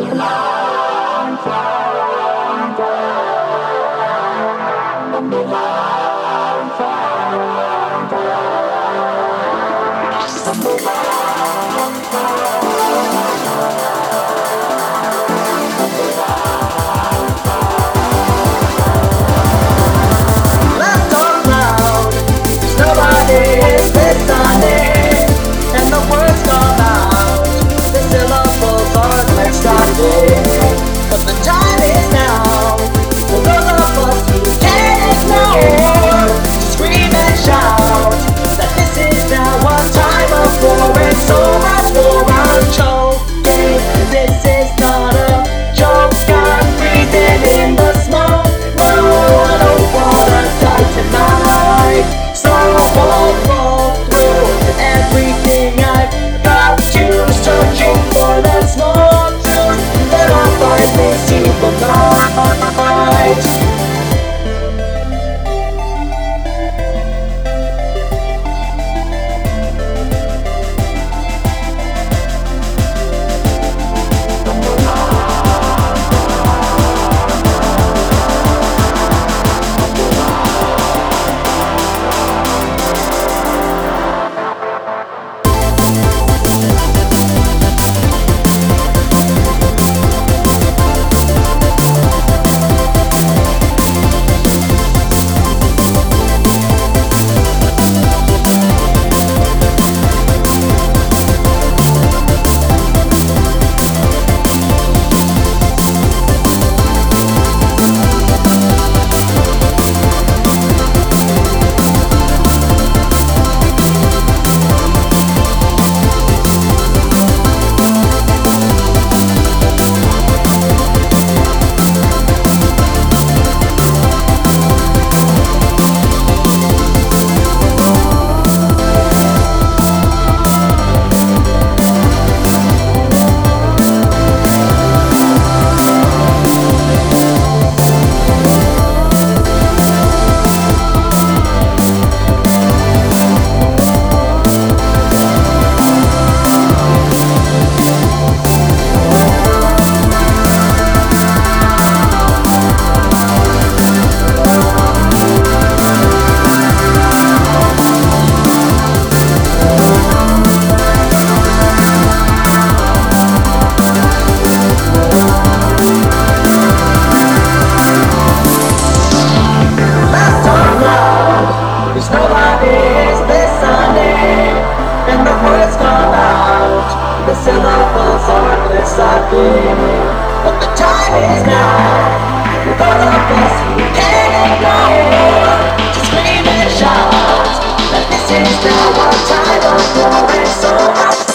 But the time is now for those of us who can't ignore to scream and shout that this is now a time of war and so much more unchoking. This is not a joke, I'm breathing in the smoke. No, I don't wanna die tonight, so I won't fall through everything I've got to, searching for that small truth that I'll finally see the light. The syllables are deciding, but the time is now for those of us who can't ignore to scream and shout that this is now our time of war and so much.